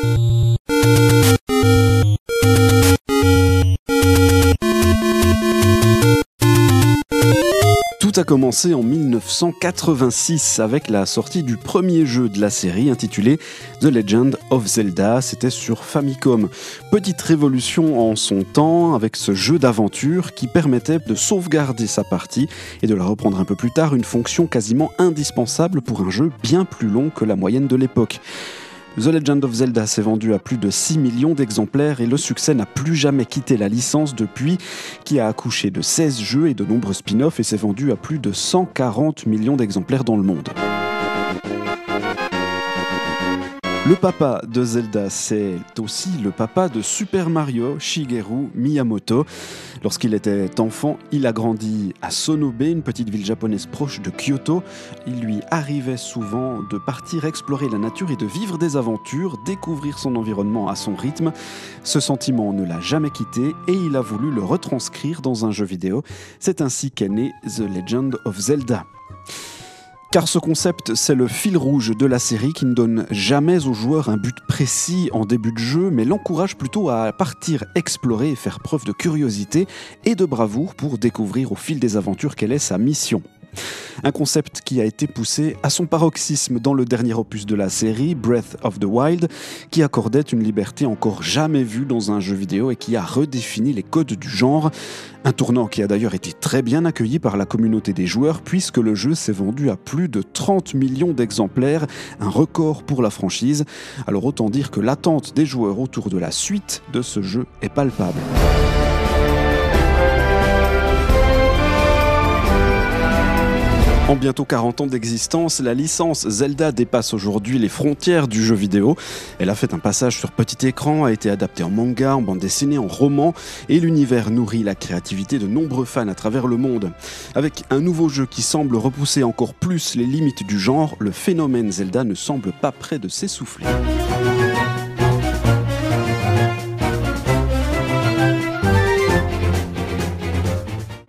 Tout a commencé en 1986 avec la sortie du premier jeu de la série intitulé The Legend of Zelda, c'était sur Famicom. Petite révolution en son temps avec ce jeu d'aventure qui permettait de sauvegarder sa partie et de la reprendre un peu plus tard, une fonction quasiment indispensable pour un jeu bien plus long que la moyenne de l'époque. The Legend of Zelda s'est vendu à plus de 6 millions d'exemplaires et le succès n'a plus jamais quitté la licence depuis, qui a accouché de 16 jeux et de nombreux spin-offs et s'est vendu à plus de 140 millions d'exemplaires dans le monde. Le papa de Zelda, c'est aussi le papa de Super Mario, Shigeru Miyamoto. Lorsqu'il était enfant, il a grandi à Sonobe, une petite ville japonaise proche de Kyoto. Il lui arrivait souvent de partir explorer la nature et de vivre des aventures, découvrir son environnement à son rythme. Ce sentiment ne l'a jamais quitté et il a voulu le retranscrire dans un jeu vidéo. C'est ainsi qu'est né The Legend of Zelda. Car ce concept, c'est le fil rouge de la série qui ne donne jamais au joueur un but précis en début de jeu, mais l'encourage plutôt à partir explorer et faire preuve de curiosité et de bravoure pour découvrir au fil des aventures quelle est sa mission. Un concept qui a été poussé à son paroxysme dans le dernier opus de la série, Breath of the Wild, qui accordait une liberté encore jamais vue dans un jeu vidéo et qui a redéfini les codes du genre. Un tournant qui a d'ailleurs été très bien accueilli par la communauté des joueurs puisque le jeu s'est vendu à plus de 30 millions d'exemplaires, un record pour la franchise. Alors autant dire que l'attente des joueurs autour de la suite de ce jeu est palpable. En bientôt 40 ans d'existence, la licence Zelda dépasse aujourd'hui les frontières du jeu vidéo. Elle a fait un passage sur petit écran, a été adaptée en manga, en bande dessinée, en roman, et l'univers nourrit la créativité de nombreux fans à travers le monde. Avec un nouveau jeu qui semble repousser encore plus les limites du genre, le phénomène Zelda ne semble pas près de s'essouffler.